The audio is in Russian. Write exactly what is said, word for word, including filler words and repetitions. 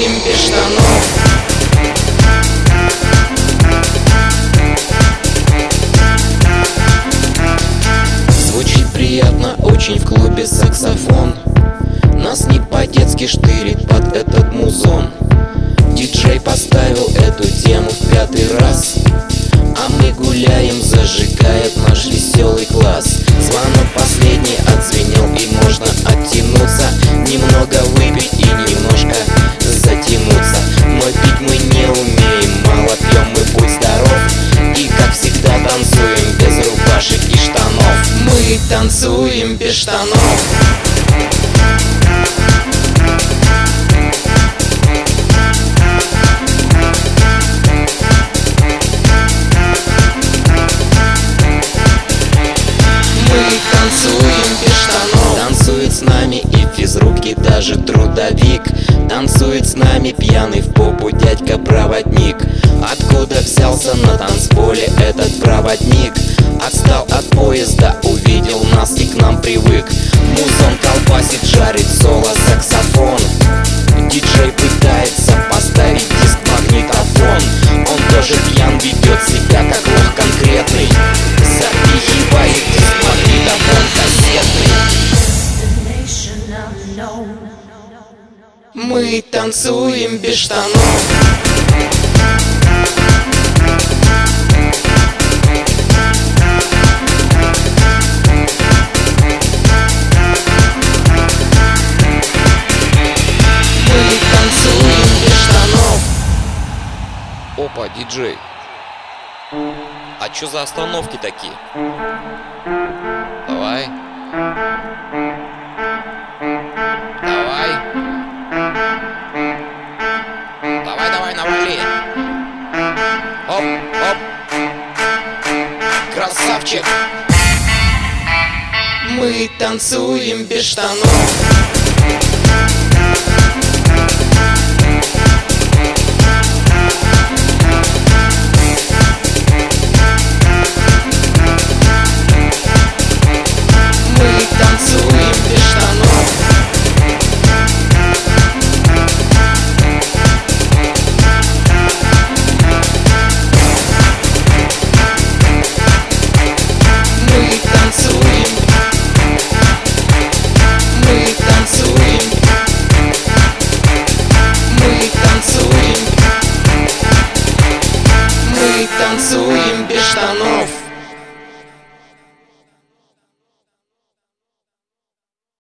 танцуем без штанов. Звучит приятно очень в клубе саксофон. Нас не по-детски штырит под этот музон. Диджей поставил эту тему в пятый раз, а мы гуляем, зажигает наш веселый класс. Звонок последний отзвенел, и можно оттянуться, немного выпить и немножко затянуться. Но пить мы не умеем, мало пьем мы, будь здоров. И как всегда танцуем без рубашек и штанов. Мы танцуем без штанов. Танцуем без штанов. Танцует с нами и физрук, и даже трудовик. Танцует с нами пьяный в попу дядька-проводник. Откуда взялся на танцполе этот проводник? Отстал от поезда, увидел нас и к нам привык. Музон колбасит, жарит соло, саксофон. Диджей пытается поставить диск в магнитофон. Он тоже пьян, ведет себя как лох конкретный. Запихивает диск в магнитофон кассетный. Мы танцуем без штанов. Опа, диджей. А чё за остановки такие? Давай. Давай. Давай, давай, навали. Оп, оп. Красавчик. Мы танцуем без штанов.